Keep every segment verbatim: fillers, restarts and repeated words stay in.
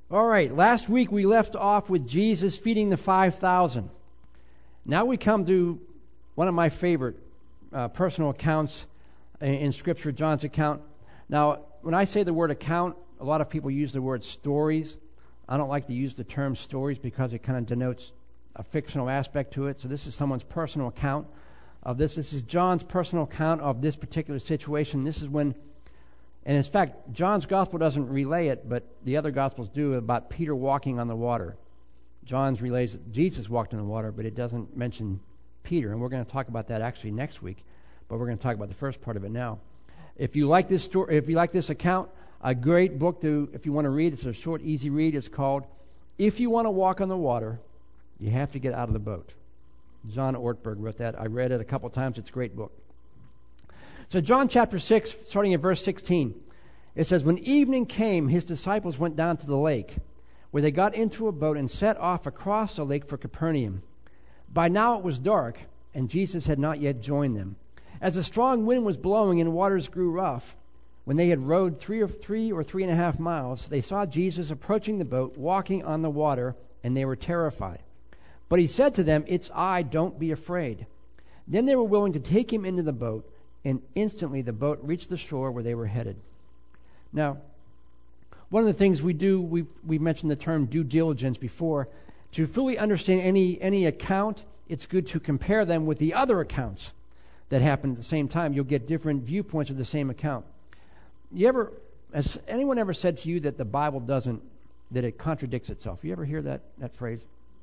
All right, last week we left off with Jesus feeding the five thousand. Now we come to one of my favorite uh, personal accounts in, in Scripture, John's account. Now, when I say the word account, a lot of people use the word stories. I don't like to use the term stories because it kind of denotes a fictional aspect to it. So this is someone's personal account of this. This is John's personal account of this particular situation. This is when, and in fact, John's gospel doesn't relay it, but the other gospels do, about Peter walking on the water. John's relays that Jesus walked on the water, but it doesn't mention Peter. And we're going to talk about that actually next week, but we're going to talk about the first part of it now. If you like this story, if you like this account, a great book to, if you want to read, it's a short, easy read. It's called If You Want to Walk on the Water, You Have to Get Out of the Boat. John Ortberg wrote that. I read it a couple times. It's a great book. So John chapter six, starting at verse sixteen, it says, When evening came, his disciples went down to the lake, where they got into a boat and set off across the lake for Capernaum. By now it was dark, and Jesus had not yet joined them. As a strong wind was blowing and waters grew rough, when they had rowed three or three or three and a half miles, they saw Jesus approaching the boat, walking on the water, and they were terrified. But he said to them, It's I, don't be afraid. Then they were willing to take him into the boat, and instantly the boat reached the shore where they were headed. Now, one of the things we do, we've, we've mentioned the term due diligence before. To fully understand any, any account, it's good to compare them with the other accounts that happen at the same time. You'll get different viewpoints of the same account. You ever, has anyone ever said to you that the Bible doesn't, that it contradicts itself? You ever hear that, that phrase?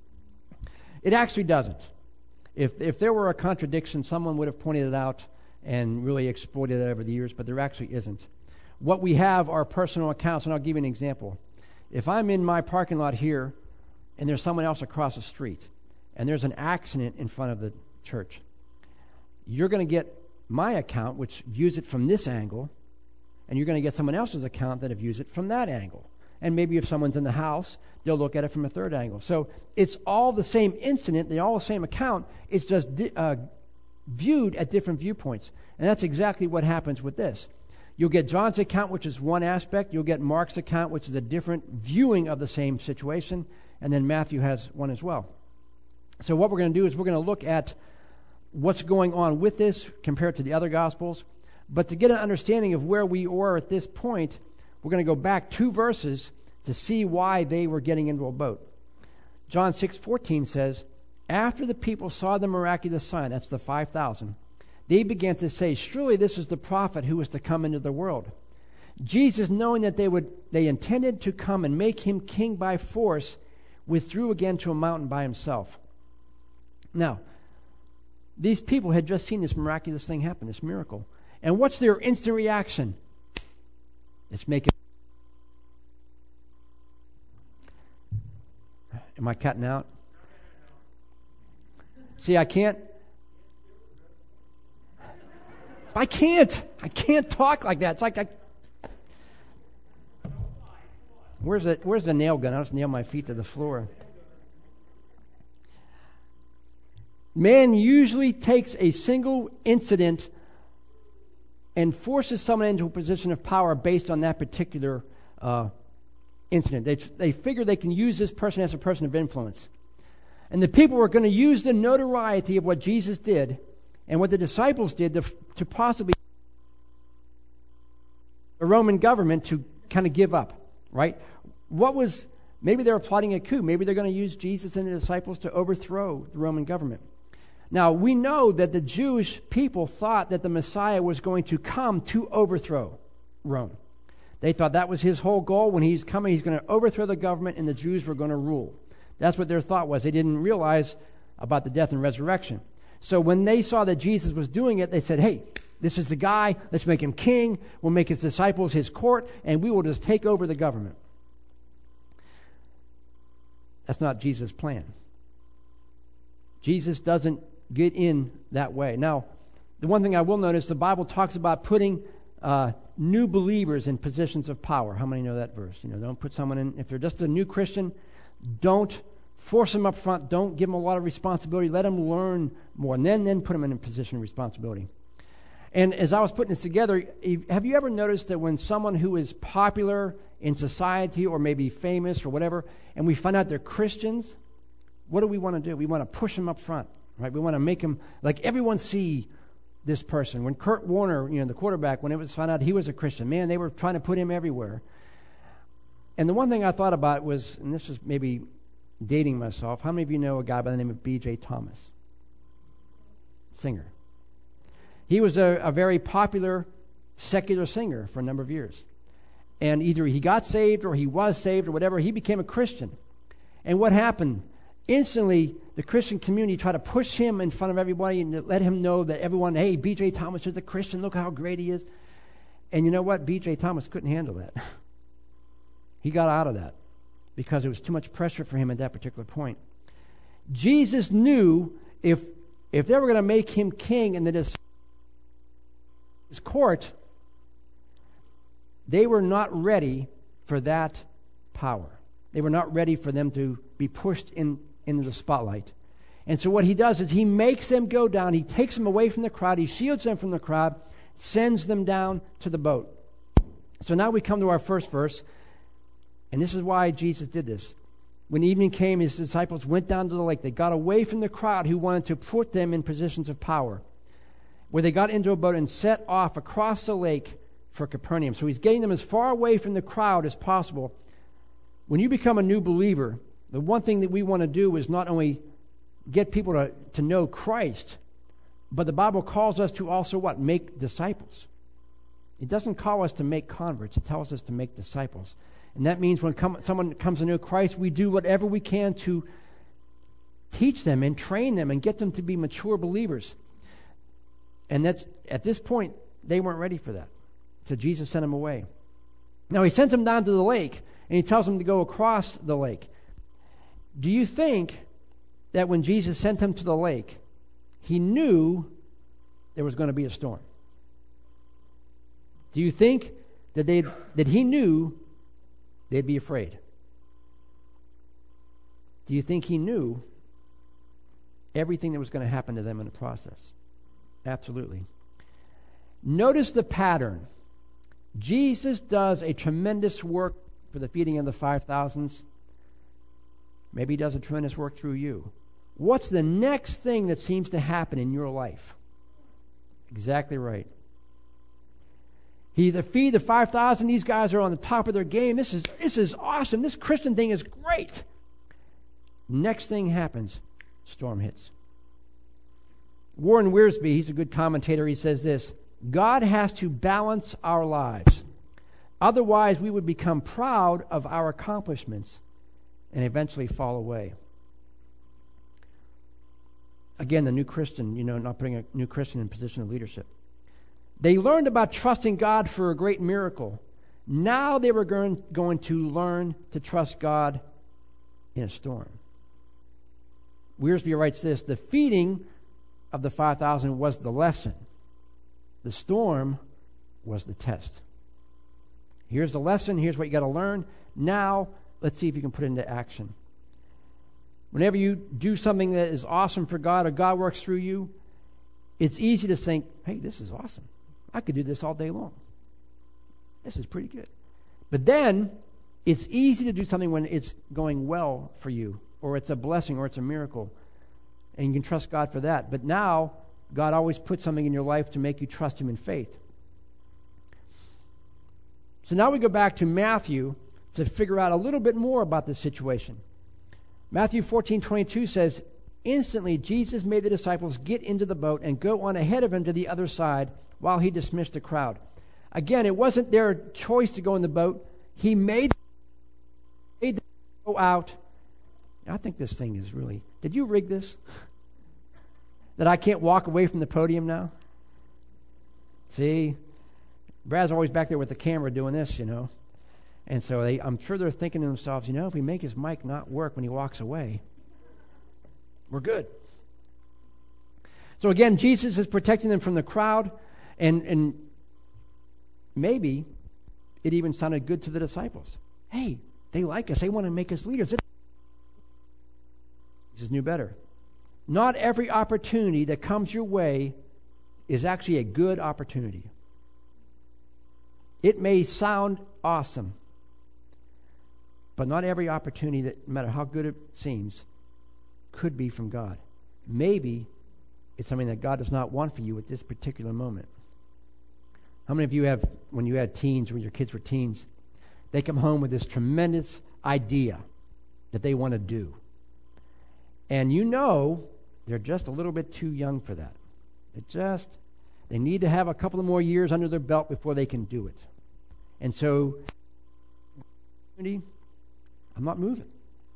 It actually doesn't. If if there were a contradiction, someone would have pointed it out and really exploited it over the years, but there actually isn't. What we have are personal accounts, and I'll give you an example. If I'm in my parking lot here, and there's someone else across the street, and there's an accident in front of the church, you're going to get my account, which views it from this angle, and you're going to get someone else's account that views it from that angle. And maybe if someone's in the house, they'll look at it from a third angle. So it's all the same incident, they're all the same account, it's just di- uh, viewed at different viewpoints. And that's exactly what happens with this. You'll get John's account, which is one aspect. You'll get Mark's account, which is a different viewing of the same situation. And then Matthew has one as well. So what we're going to do is we're going to look at what's going on with this compared to the other Gospels. But to get an understanding of where we are at this point, we're going to go back two verses to see why they were getting into a boat. John six fourteen says, After the people saw the miraculous sign, that's the five thousand, they began to say, Surely this is the prophet who is to come into the world. Jesus, knowing that they would, they intended to come and make him king by force, withdrew again to a mountain by himself. Now, these people had just seen this miraculous thing happen, this miracle. And what's their instant reaction? Let's make it. Am I cutting out? See, I can't. I can't. I can't talk like that. It's like I. Where's the Where's the nail gun? I'll just nail my feet to the floor. Man usually takes a single incident and forces someone into a position of power based on that particular uh, incident. They, they figure they can use this person as a person of influence. And the people were going to use the notoriety of what Jesus did and what the disciples did to, to possibly the Roman government to kind of give up, right? What was, maybe they were plotting a coup. Maybe they're going to use Jesus and the disciples to overthrow the Roman government. Now, we know that the Jewish people thought that the Messiah was going to come to overthrow Rome. They thought that was his whole goal. When he's coming, he's going to overthrow the government and the Jews were going to rule. That's what their thought was. They didn't realize about the death and resurrection. So when they saw that Jesus was doing it, they said, hey, this is the guy. Let's make him king. We'll make his disciples his court, and we will just take over the government. That's not Jesus' plan. Jesus doesn't get in that way. Now, the one thing I will notice, the Bible talks about putting uh, new believers in positions of power. How many know that verse? You know, don't put someone in, if they're just a new Christian, don't force them up front. Don't give them a lot of responsibility. Let them learn more, and then, then put them in a position of responsibility. And as I was putting this together, have you ever noticed that when someone who is popular in society or maybe famous or whatever, and we find out they're Christians, what do we want to do? We want to push them up front, right? We want to make them, like everyone see this person. When Kurt Warner, you know, the quarterback, when it was found out he was a Christian, man, they were trying to put him everywhere. And the one thing I thought about was, and this is maybe dating myself, how many of you know a guy by the name of B J Thomas? Singer. He was a, a very popular secular singer for a number of years. And either he got saved or he was saved or whatever, he became a Christian. And what happened? Instantly, the Christian community tried to push him in front of everybody and let him know that everyone, hey, B J Thomas is a Christian, look how great he is. And you know what? B J Thomas couldn't handle that. He got out of that because it was too much pressure for him at that particular point. Jesus knew if if they were going to make him king in his court, they were not ready for that power. They were not ready for them to be pushed in, into the spotlight. And so what he does is he makes them go down. He takes them away from the crowd. He shields them from the crowd, sends them down to the boat. So now we come to our first verse. And this is why Jesus did this. When evening came, his disciples went down to the lake. They got away from the crowd who wanted to put them in positions of power, where they got into a boat and set off across the lake for Capernaum. So he's getting them as far away from the crowd as possible. When you become a new believer, the one thing that we want to do is not only get people to, to know Christ, but the Bible calls us to also what? Make disciples. It doesn't call us to make converts. It tells us to make disciples. And that means when come, someone comes to know Christ, we do whatever we can to teach them and train them and get them to be mature believers. And that's at this point, they weren't ready for that. So Jesus sent them away. Now he sent them down to the lake, and he tells them to go across the lake. Do you think that when Jesus sent them to the lake, he knew there was going to be a storm? Do you think that they that he knew they'd be afraid? Do you think he knew everything that was going to happen to them in the process? Absolutely. Notice the pattern. Jesus does a tremendous work for the feeding of the five thousands. Maybe he does a tremendous work through you. What's the next thing that seems to happen in your life? Exactly right. He the feed the five thousand. These guys are on the top of their game. This is this is awesome. This Christian thing is great. Next thing happens, storm hits. Warren Wiersbe, he's a good commentator. He says this: God has to balance our lives. Otherwise, we would become proud of our accomplishments and eventually fall away. Again, the new Christian, you know, not putting a new Christian in position of leadership. They learned about trusting God for a great miracle. Now they were going, going to learn to trust God in a storm. Wiersbe writes this: the feeding of the five thousand was the lesson. The storm was the test. Here's the lesson. Here's what you got to learn. Now, let's see if you can put it into action. Whenever you do something that is awesome for God or God works through you, it's easy to think, hey, this is awesome. I could do this all day long. This is pretty good. But then, it's easy to do something when it's going well for you, or it's a blessing, or it's a miracle, and you can trust God for that. But now, God always puts something in your life to make you trust Him in faith. So now we go back to Matthew to figure out a little bit more about this situation. Matthew fourteen twenty-two says, instantly Jesus made the disciples get into the boat and go on ahead of him to the other side while he dismissed the crowd. Again, it wasn't their choice to go in the boat. He made them go out. I think this thing is really... Did you rig this? That I can't walk away from the podium now? See? Brad's always back there with the camera doing this, you know. And so they, I'm sure they're thinking to themselves, you know, if we make his mic not work when he walks away, we're good. So again, Jesus is protecting them from the crowd, and, and maybe it even sounded good to the disciples. Hey, they like us. They want to make us leaders. Jesus knew better. Not every opportunity that comes your way is actually a good opportunity. It may sound awesome, But not every opportunity, that, no matter how good it seems, could be from God. Maybe it's something that God does not want for you at this particular moment. How many of you have, when you had teens, when your kids were teens, they come home with this tremendous idea that they want to do. And you know they're just a little bit too young for that. It just, they need to have a couple of more years under their belt before they can do it. And so, I'm not moving.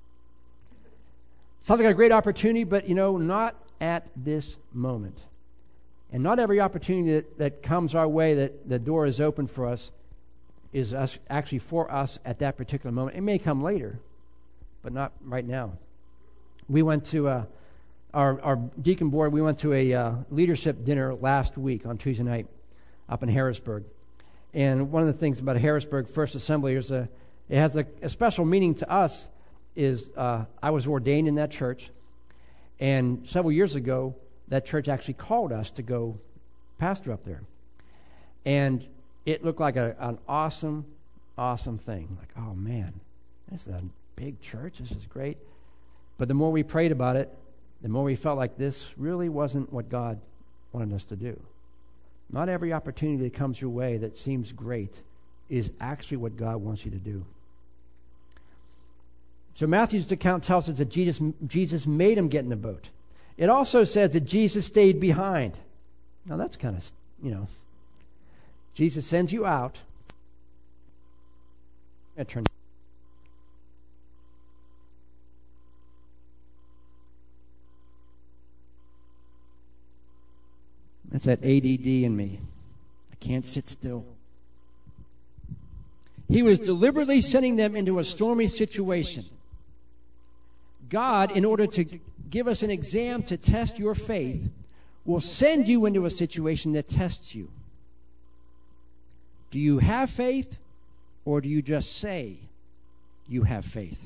Sounds like a great opportunity, but, you know, not at this moment. And not every opportunity that, that comes our way, that the door is open for us, is us actually for us at that particular moment. It may come later, but not right now. We went to, uh, our, our deacon board, we went to a uh, leadership dinner last week on Tuesday night up in Harrisburg. And one of the things about Harrisburg First Assembly is a, it has a, a special meaning to us, is uh, I was ordained in that church. And several years ago, that church actually called us to go pastor up there. And it looked like a, an awesome, awesome thing. Like, oh man, this is a big church. This is great. But the more we prayed about it, the more we felt like this really wasn't what God wanted us to do. Not every opportunity that comes your way that seems great is actually what God wants you to do. So Matthew's account tells us that Jesus, Jesus made him get in the boat. It also says that Jesus stayed behind. Now that's kind of, you know, Jesus sends you out. I'm going to turn. That's that A D D in me. I can't sit still. He was deliberately sending them into a stormy situation. God, in order to give us an exam to test your faith, will send you into a situation that tests you. Do you have faith, or do you just say you have faith?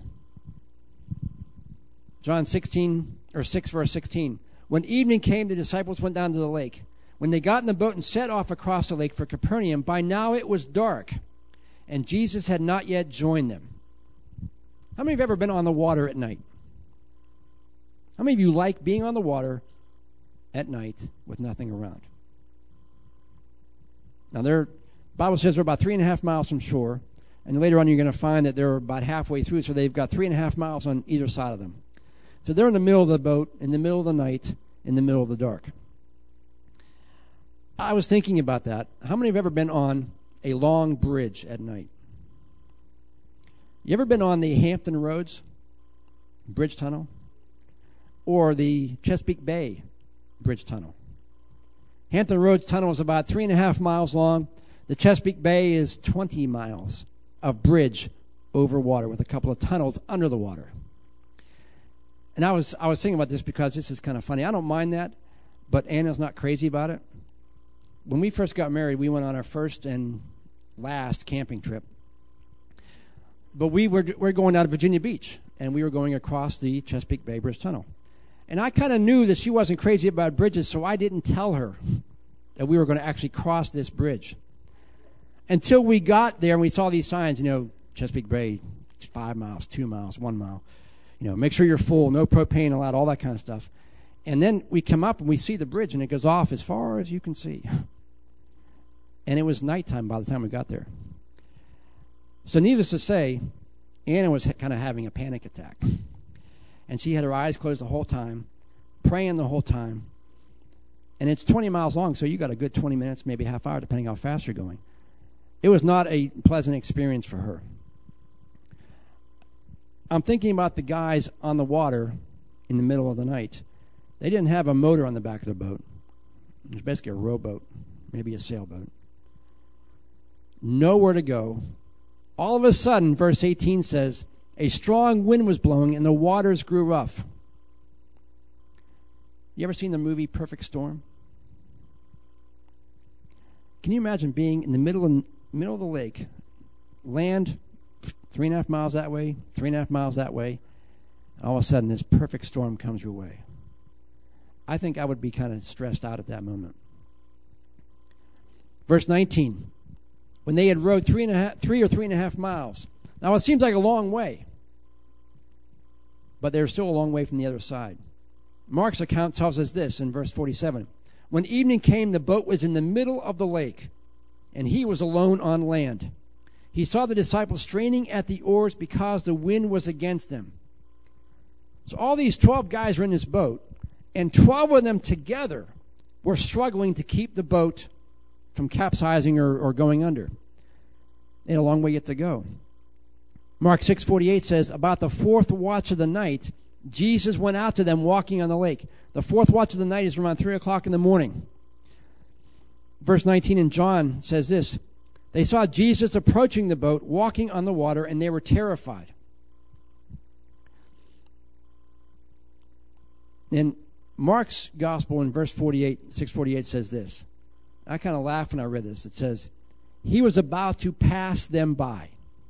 John sixteen, or six, verse sixteen. When evening came, the disciples went down to the lake. When they got in the boat and set off across the lake for Capernaum, by now it was dark, and Jesus had not yet joined them. How many of you have ever been on the water at night? How many of you like being on the water at night with nothing around? Now, the Bible says they're about three and a half miles from shore, and later on you're going to find that they're about halfway through, so they've got three and a half miles on either side of them. So they're in the middle of the boat, in the middle of the night, in the middle of the dark. I was thinking about that. How many have ever been on a long bridge at night? You ever been on the Hampton Roads Bridge Tunnel? Or the Chesapeake Bay Bridge Tunnel? Hampton Roads Tunnel is about three and a half miles long. The Chesapeake Bay is twenty miles of bridge over water with a couple of tunnels under the water. And I was I was thinking about this because this is kind of funny. I don't mind that, but Anna's not crazy about it. When we first got married, we went on our first and last camping trip. But we were we're going out of Virginia Beach, and we were going across the Chesapeake Bay Bridge Tunnel. And I kind of knew that she wasn't crazy about bridges, so I didn't tell her that we were going to actually cross this bridge. Until we got there and we saw these signs, you know, Chesapeake Bay, five miles, two miles, one mile. You know, make sure you're full, no propane allowed, all that kind of stuff. And then we come up and we see the bridge, and it goes off as far as you can see. And it was nighttime by the time we got there. So needless to say, Anna was kind of having a panic attack. And she had her eyes closed the whole time, praying the whole time. And it's twenty miles long, so you got a good twenty minutes, maybe a half hour, depending how fast you're going. It was not a pleasant experience for her. I'm thinking about the guys on the water in the middle of the night. They didn't have a motor on the back of their boat. It was basically a rowboat, maybe a sailboat. Nowhere to go. All of a sudden, verse eighteen says, a strong wind was blowing and the waters grew rough. You ever seen the movie Perfect Storm? Can you imagine being in the middle of, middle of the lake, land three and a half miles that way, three and a half miles that way, and all of a sudden this perfect storm comes your way? I think I would be kind of stressed out at that moment. Verse nineteen. When they had rowed three and a half, three or three and a half miles, Now, it seems like a long way, but they're still a long way from the other side. Mark's account tells us this in verse forty-seven. When evening came, the boat was in the middle of the lake, and he was alone on land. He saw the disciples straining at the oars because the wind was against them. So all these twelve guys were in this boat, and twelve of them together were struggling to keep the boat from capsizing or, or going under. They had a long way yet to go. Mark six forty-eight says, about the fourth watch of the night, Jesus went out to them walking on the lake. The fourth watch of the night is around three o'clock in the morning. Verse nineteen in John says this, they saw Jesus approaching the boat, walking on the water, and they were terrified. In Mark's gospel in verse forty-eight, six forty-eight says this. I kind of laughed when I read this. It says, he was about to pass them by.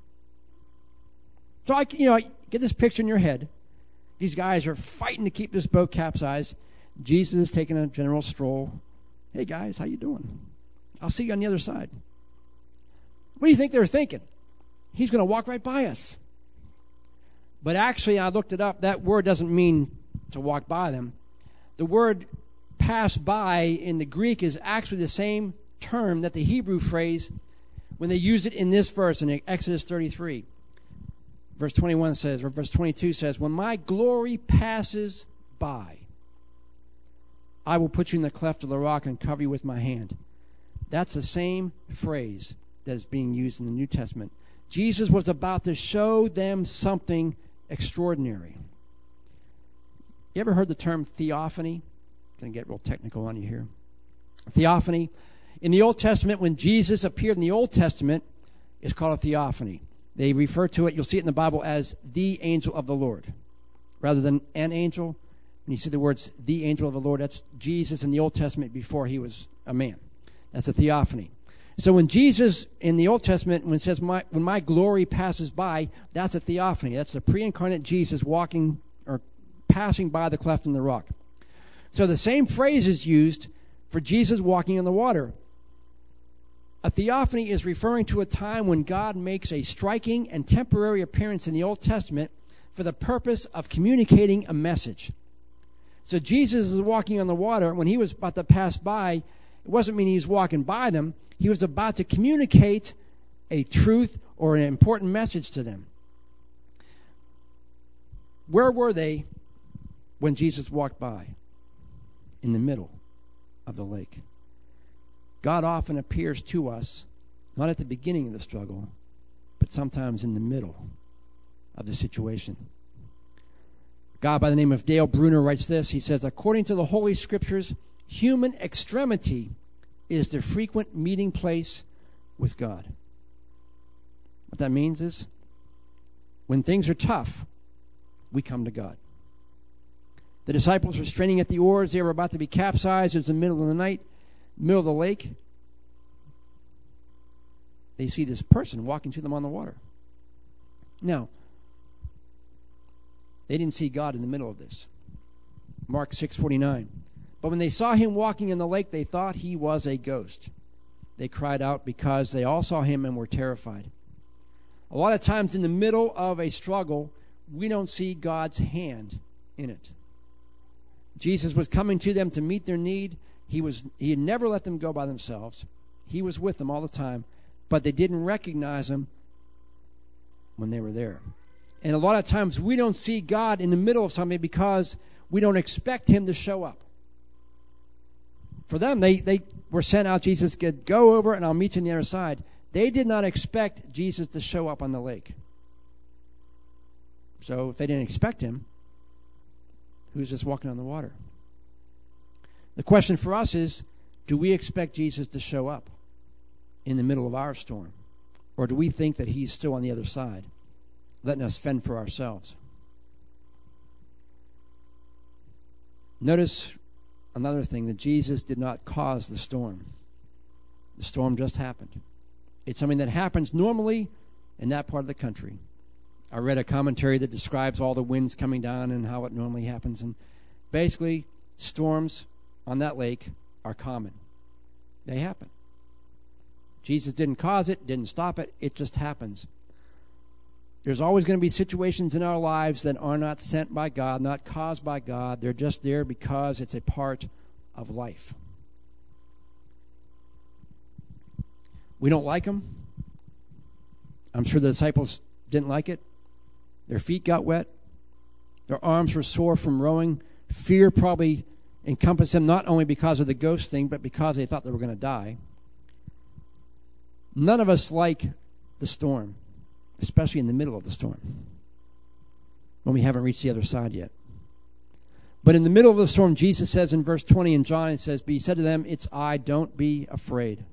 So I, you know, I get this picture in your head. These guys are fighting to keep this boat capsized. Jesus is taking a general stroll. Hey guys, how you doing? I'll see you on the other side. What do you think they're thinking? He's going to walk right by us. But actually, I looked it up. That word doesn't mean to walk by them. The word pass by in the Greek is actually the same term that the Hebrew phrase when they use it in this verse in Exodus thirty-three. Verse twenty-one says, or verse twenty-two says, when my glory passes by, I will put you in the cleft of the rock and cover you with my hand. That's the same phrase that is being used in the New Testament. Jesus was about to show them something extraordinary. You ever heard the term theophany? Going to get real technical on you here. Theophany. In the Old Testament, when Jesus appeared in the Old Testament, it's called a theophany. They refer to it, you'll see it in the Bible, as the angel of the Lord. Rather than an angel, when you see the words the angel of the Lord, that's Jesus in the Old Testament before he was a man. That's a theophany. So when Jesus in the Old Testament, when it says, my, when my glory passes by, that's a theophany. That's the pre-incarnate Jesus walking or passing by the cleft in the rock. So the same phrase is used for Jesus walking on the water. A theophany is referring to a time when God makes a striking and temporary appearance in the Old Testament for the purpose of communicating a message. So Jesus is walking on the water. When he was about to pass by, it wasn't meaning he was walking by them. He was about to communicate a truth or an important message to them. Where were they when Jesus walked by? In the middle of the lake. God often appears to us, not at the beginning of the struggle, but sometimes in the middle of the situation. God by the name of Dale Bruner writes this. He says, according to the Holy Scriptures, human extremity is the frequent meeting place with God. What that means is, when things are tough, we come to God. The disciples were straining at the oars. They were about to be capsized. It was the middle of the night, middle of the lake. They see this person walking to them on the water. Now, they didn't see God in the middle of this. Mark six forty-nine. But when they saw him walking in the lake, they thought he was a ghost. They cried out because they all saw him and were terrified. A lot of times in the middle of a struggle, we don't see God's hand in it. Jesus was coming to them to meet their need. He was he had never let them go by themselves. He was with them all the time, but they didn't recognize him when they were there. And a lot of times we don't see God in the middle of something because we don't expect him to show up. For them, they, they were sent out. Jesus said, go over and I'll meet you on the other side. They did not expect Jesus to show up on the lake. So if they didn't expect him, who's just walking on the water? The question for us is, do we expect Jesus to show up in the middle of our storm? Or do we think that he's still on the other side, letting us fend for ourselves? Notice another thing, that Jesus did not cause the storm. The storm just happened. It's something that happens normally in that part of the country. I read a commentary that describes all the winds coming down and how it normally happens. And basically, storms on that lake are common. They happen. Jesus didn't cause it, didn't stop it. It just happens. There's always going to be situations in our lives that are not sent by God, not caused by God. They're just there because it's a part of life. We don't like them. I'm sure the disciples didn't like it. Their feet got wet. Their arms were sore from rowing. Fear probably encompassed them, not only because of the ghost thing, but because they thought they were going to die. None of us like the storm, especially in the middle of the storm, when we haven't reached the other side yet. But in the middle of the storm, Jesus says in verse twenty in John, it says, "But he said to them, it's I, don't be afraid."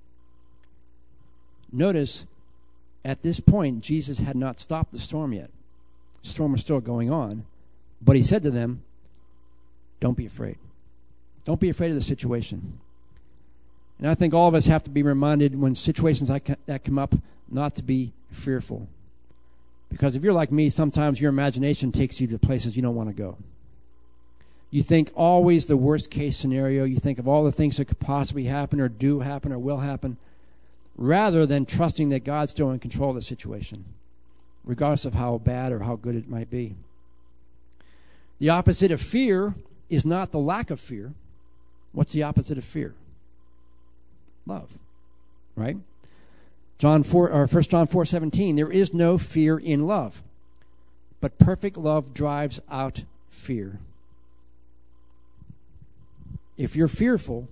Notice, at this point, Jesus had not stopped the storm yet. The storm was still going on. But he said to them, don't be afraid. Don't be afraid of the situation. And I think all of us have to be reminded when situations like that come up not to be fearful. Because if you're like me, sometimes your imagination takes you to places you don't want to go. You think always the worst case scenario. You think of all the things that could possibly happen or do happen or will happen, rather than trusting that God's still in control of the situation, regardless of how bad or how good it might be. The opposite of fear is not the lack of fear. What's the opposite of fear? Love, right? John four or First John four seventeen. There is no fear in love, but perfect love drives out fear. If you're fearful,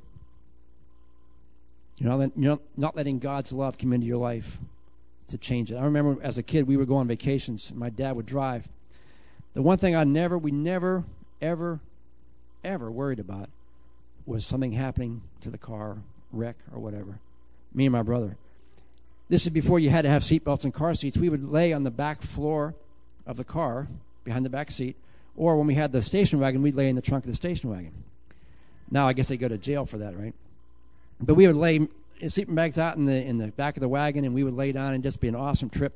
you're not, you're not letting God's love come into your life to change it. I remember as a kid we would go on vacations and my dad would drive. The one thing I never, we never, ever, ever worried about was something happening to the car, wreck or whatever. Me and my brother. This is before you had to have seatbelts and car seats. We would lay on the back floor of the car, behind the back seat, or when we had the station wagon, we'd lay in the trunk of the station wagon. Now I guess they go to jail for that, right? But we would lay sleeping bags out in the in the back of the wagon, and we would lay down and just be an awesome trip.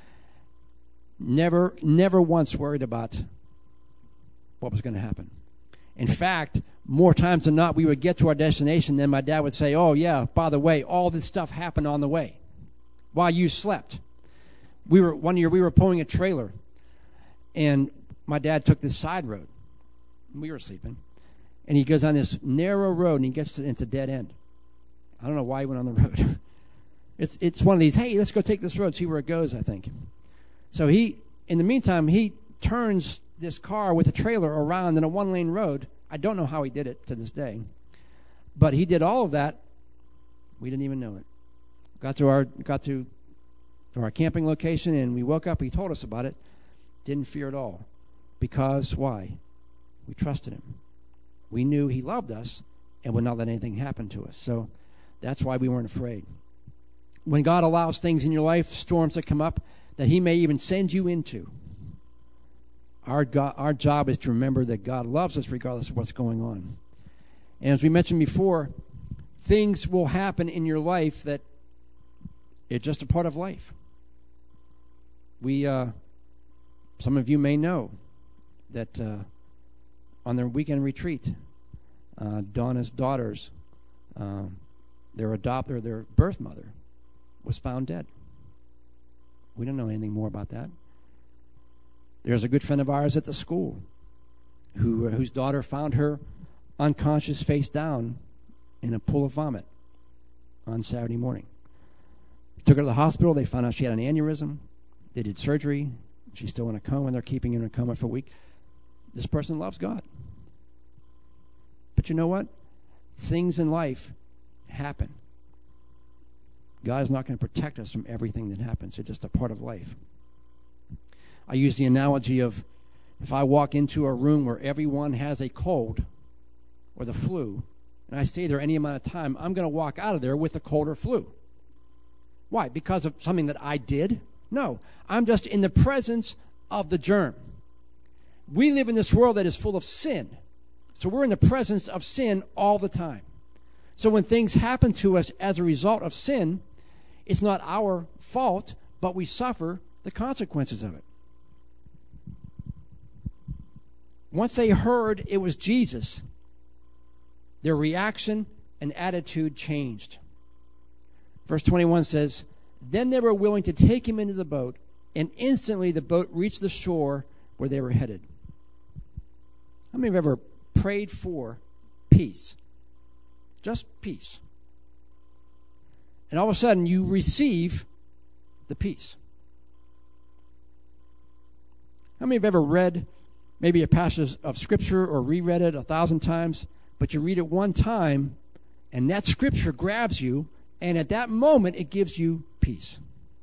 Never, never once worried about what was going to happen. In fact, more times than not, we would get to our destination, then my dad would say, "Oh yeah, by the way, all this stuff happened on the way while you slept." We were one year we were pulling a trailer, and my dad took this side road. We were sleeping, and he goes on this narrow road, and he gets to, into a dead end. I don't know why he went on the road. it's it's one of these, hey, let's go take this road, see where it goes, I think. So he, in the meantime, he turns this car with a trailer around in a one-lane road. I don't know how he did it to this day. But he did all of that. We didn't even know it. Got to our got to, to our camping location, and we woke up. He told us about it. Didn't fear at all. Because, why? We trusted him. We knew he loved us and would not let anything happen to us. So that's why we weren't afraid. When God allows things in your life, storms that come up, that he may even send you into, our God, our job is to remember that God loves us regardless of what's going on. And as we mentioned before, things will happen in your life that it's just a part of life. We, uh, some of you may know that uh, on their weekend retreat, uh, Donna's daughters, uh, their adopter, their birth mother, was found dead. We don't know anything more about that. There's a good friend of ours at the school who uh, whose daughter found her unconscious, face down, in a pool of vomit on Saturday morning. Took her to the hospital. They found out she had an aneurysm. They did surgery. She's still in a coma, and they're keeping her in a coma for a week. This person loves God. But you know what? Things in life happen. God is not going to protect us from everything that happens. It's just a part of life. I use the analogy of if I walk into a room where everyone has a cold or the flu, and I stay there any amount of time, I'm going to walk out of there with a cold or flu. Why? Because of something that I did? No. I'm just in the presence of the germ. We live in this world that is full of sin. So we're in the presence of sin all the time. So when things happen to us as a result of sin, it's not our fault, but we suffer the consequences of it. Once they heard it was Jesus, their reaction and attitude changed. Verse twenty-one says, "Then they were willing to take him into the boat and instantly the boat reached the shore where they were headed. How many have ever prayed for peace? Just peace. And all of a sudden you receive the peace. How many have ever read maybe a passage of Scripture or reread it a thousand times, but you read it one time and that Scripture grabs you, and at that moment it gives you peace?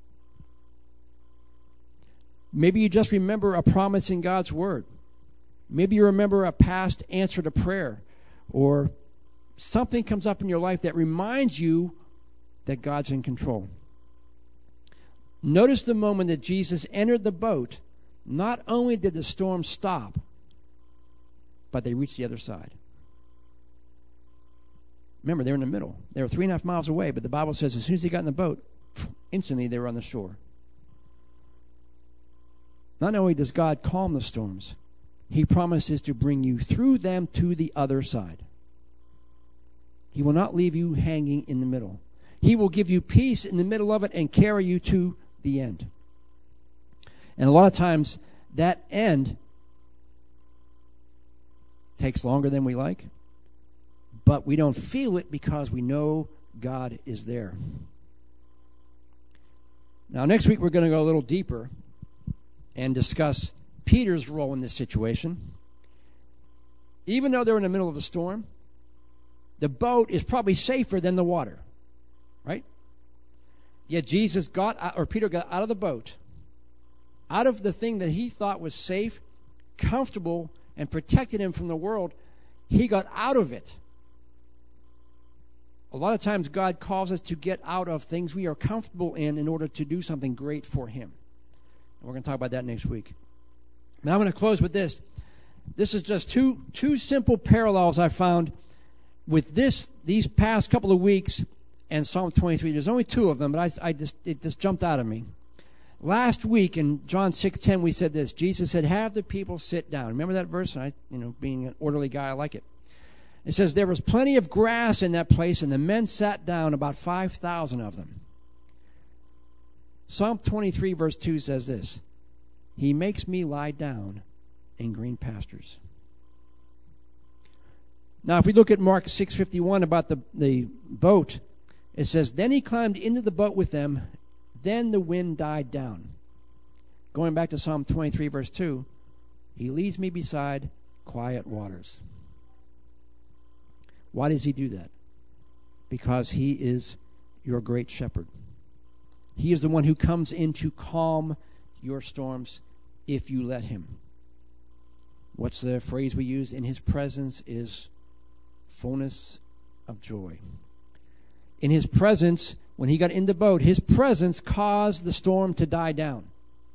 Maybe you just remember a promise in God's Word. Maybe you remember a past answer to prayer, or something comes up in your life that reminds you that God's in control. Notice the moment that Jesus entered the boat, not only did the storm stop, but they reached the other side. Remember, they're in the middle. They were three and a half miles away, but the Bible says as soon as they got in the boat, instantly they were on the shore. Not only does God calm the storms, He promises to bring you through them to the other side. He will not leave you hanging in the middle. He will give you peace in the middle of it and carry you to the end. And a lot of times, that end takes longer than we like, but we don't feel it because we know God is there. Now, next week we're going to go a little deeper and discuss Peter's role in this situation. Even though they're in the middle of a storm, the boat is probably safer than the water, right? Yet Jesus got out, or Peter got out of the boat, out of the thing that he thought was safe, comfortable, and protected him from the world. He got out of it. A lot of times God calls us to get out of things we are comfortable in in order to do something great for Him. And we're going to talk about that next week. Now I'm going to close with this. This is just two two simple parallels I found with this these past couple of weeks and Psalm twenty-three. There's only two of them, but I, I just it just jumped out at me. Last week in John six ten we said this. Jesus said, "Have the people sit down." Remember that verse? I, you know, being an orderly guy, I like it. It says, "There was plenty of grass in that place, and the men sat down, about five thousand of them." Psalm twenty-three verse two says this, "He makes me lie down in green pastures." Now, if we look at Mark six fifty-one about the, the boat, it says, "Then he climbed into the boat with them, then the wind died down." Going back to Psalm twenty-three verse two, "He leads me beside quiet waters." Why does he do that? Because he is your great shepherd. He is the one who comes in to calm your storms if you let him. What's the phrase we use? In his presence is fullness of joy. In his presence, when he got in the boat, his presence caused the storm to die down.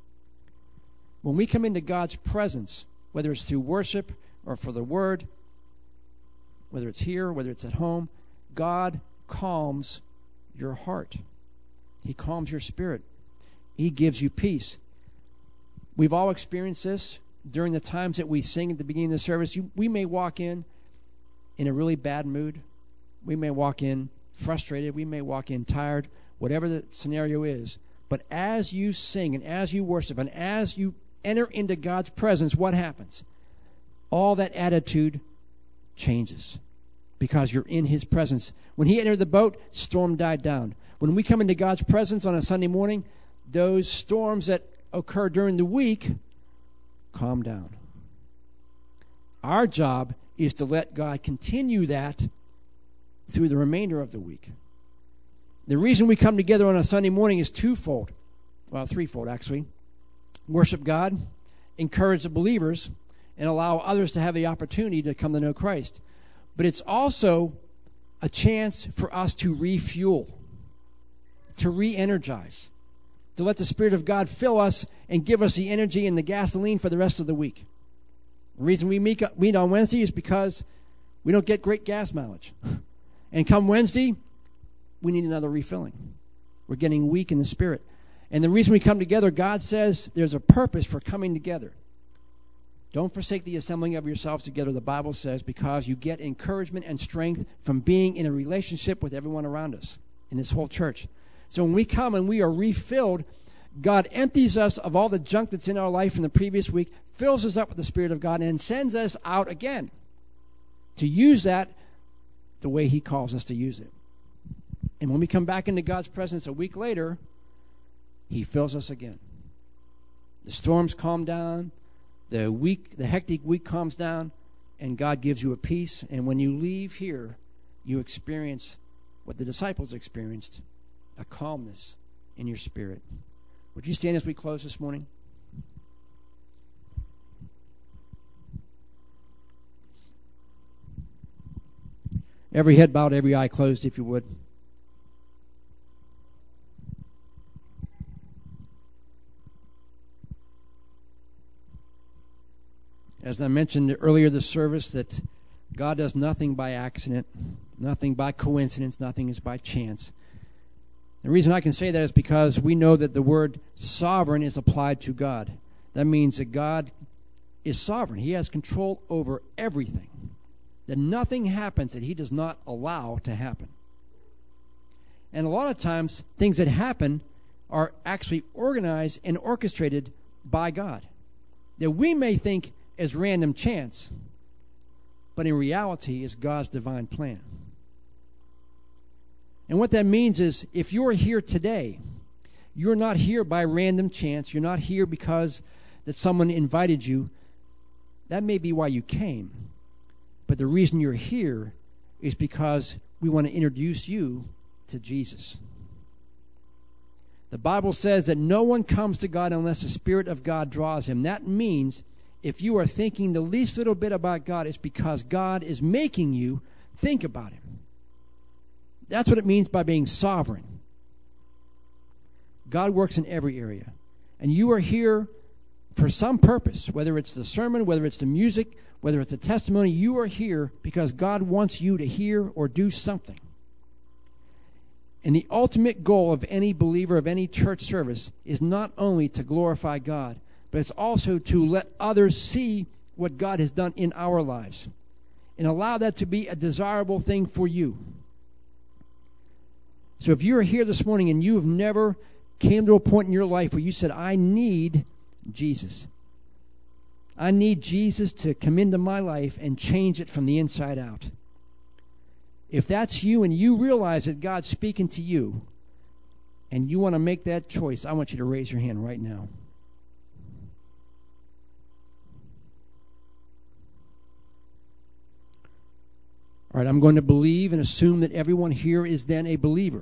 When we come into God's presence, whether it's through worship or for the word, whether it's here, whether it's at home, God calms your heart. He calms your spirit. He gives you peace. We've all experienced this during the times that we sing at the beginning of the service. You, we may walk in in a really bad mood. We may walk in frustrated. We may walk in tired, whatever the scenario is. But as you sing and as you worship and as you enter into God's presence, what happens? All that attitude changes because you're in his presence. When he entered the boat, storm died down. When we come into God's presence on a Sunday morning, those storms that occur during the week calm down. Our job is to let God continue that through the remainder of the week. The reason we come together on a Sunday morning is twofold. Well, threefold, actually. Worship God, encourage the believers, and allow others to have the opportunity to come to know Christ. But it's also a chance for us to refuel, to re-energize, to let the Spirit of God fill us and give us the energy and the gasoline for the rest of the week. The reason we meet, meet on Wednesday is because we don't get great gas mileage. And come Wednesday, we need another refilling. We're getting weak in the Spirit. And the reason we come together, God says there's a purpose for coming together. Don't forsake the assembling of yourselves together, the Bible says, because you get encouragement and strength from being in a relationship with everyone around us in this whole church. So when we come and we are refilled, God empties us of all the junk that's in our life from the previous week, fills us up with the Spirit of God, and sends us out again to use that the way he calls us to use it. And when we come back into God's presence a week later, he fills us again. The storms calm down, the week, the hectic week calms down, and God gives you a peace. And when you leave here, you experience what the disciples experienced, a calmness in your spirit. Would you stand as we close this morning? Every head bowed, every eye closed, if you would. As I mentioned earlier this service, that God does nothing by accident, nothing by coincidence, nothing is by chance. The reason I can say that is because we know that the word sovereign is applied to God. That means that God is sovereign. He has control over everything. That nothing happens that he does not allow to happen. And a lot of times, things that happen are actually organized and orchestrated by God. That we may think as random chance, but in reality is God's divine plan. And what that means is, if you're here today, you're not here by random chance. You're not here because that someone invited you. That may be why you came. But the reason you're here is because we want to introduce you to Jesus. The Bible says that no one comes to God unless the Spirit of God draws him. That means if you are thinking the least little bit about God, it's because God is making you think about him. That's what it means by being sovereign. God works in every area. And you are here for some purpose, whether it's the sermon, whether it's the music, whether it's a testimony. You are here because God wants you to hear or do something. And the ultimate goal of any believer, of any church service, is not only to glorify God, but it's also to let others see what God has done in our lives and allow that to be a desirable thing for you. So if you're here this morning and you have never came to a point in your life where you said, I need Jesus. I need Jesus to come into my life and change it from the inside out. If that's you and you realize that God's speaking to you and you want to make that choice, I want you to raise your hand right now. All right, I'm going to believe and assume that everyone here is then a believer.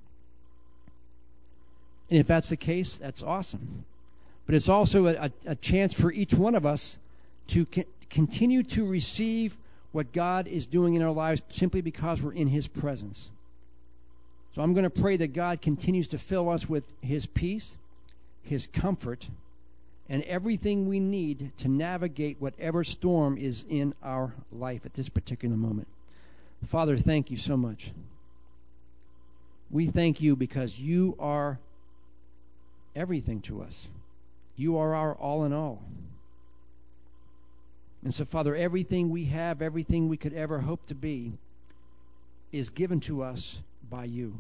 And if that's the case, that's awesome. But it's also a, a, a chance for each one of us to co- continue to receive what God is doing in our lives simply because we're in his presence. So I'm going to pray that God continues to fill us with his peace, his comfort, and everything we need to navigate whatever storm is in our life at this particular moment. Father, thank you so much. We thank you because you are everything to us. You are our all in all. And so, Father, everything we have, everything we could ever hope to be, is given to us by you.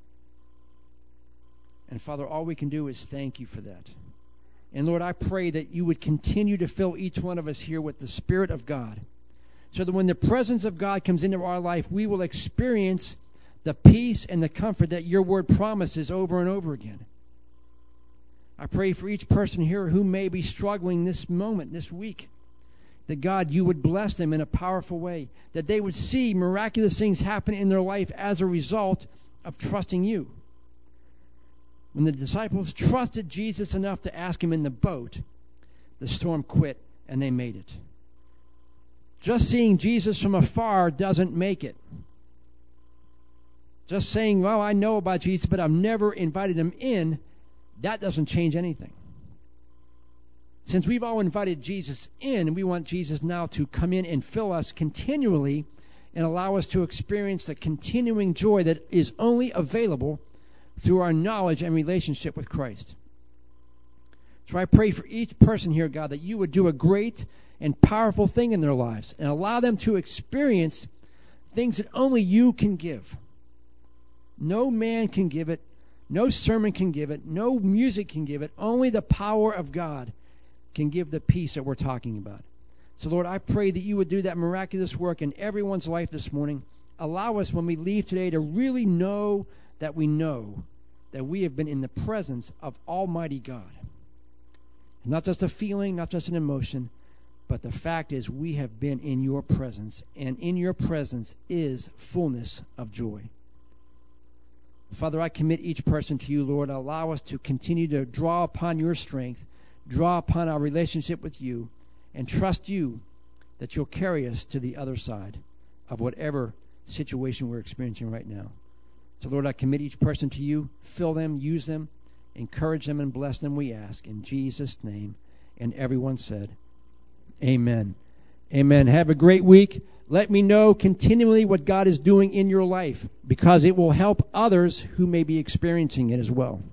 And, Father, all we can do is thank you for that. And, Lord, I pray that you would continue to fill each one of us here with the Spirit of God, so that when the presence of God comes into our life, we will experience the peace and the comfort that your word promises over and over again. I pray for each person here who may be struggling this moment, this week, that God, you would bless them in a powerful way, that they would see miraculous things happen in their life as a result of trusting you. When the disciples trusted Jesus enough to ask him in the boat, the storm quit and they made it. Just seeing Jesus from afar doesn't make it. Just saying, well, I know about Jesus, but I've never invited him in, that doesn't change anything. Since we've all invited Jesus in, and we want Jesus now to come in and fill us continually and allow us to experience the continuing joy that is only available through our knowledge and relationship with Christ. So I pray for each person here, God, that you would do a great and powerful thing in their lives and allow them to experience things that only you can give. No man can give it. No sermon can give it. No music can give it. Only the power of God can give the peace that we're talking about. So, Lord, I pray that you would do that miraculous work in everyone's life this morning. Allow us, when we leave today, to really know that we know that we have been in the presence of Almighty God. Not just a feeling, not just an emotion, but the fact is we have been in your presence, and in your presence is fullness of joy. Father, I commit each person to you, Lord. Allow us to continue to draw upon your strength, draw upon our relationship with you, and trust you that you'll carry us to the other side of whatever situation we're experiencing right now. So, Lord, I commit each person to you. Fill them, use them, encourage them, and bless them, we ask. In Jesus' name. And everyone said, amen. Amen. Have a great week. Let me know continually what God is doing in your life, because it will help others who may be experiencing it as well.